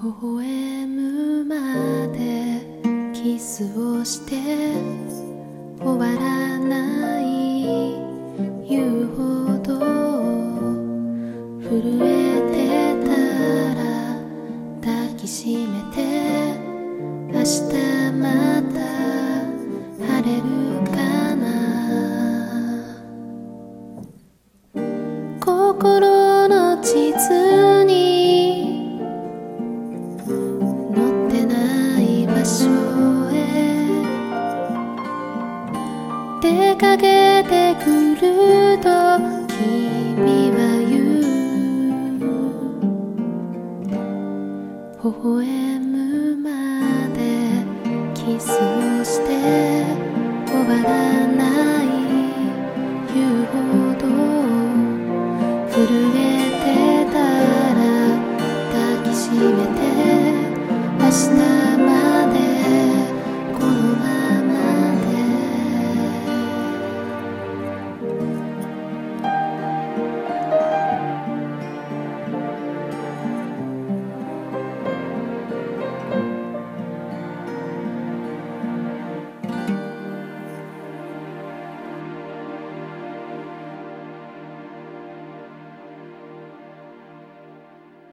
微笑むまでキスをして終わらない言うほど震えてたら抱きしめて明日また晴れるかな。心の地図に載ってない場所へ出かけてくると君は言う、微笑むまでキスをして終わらない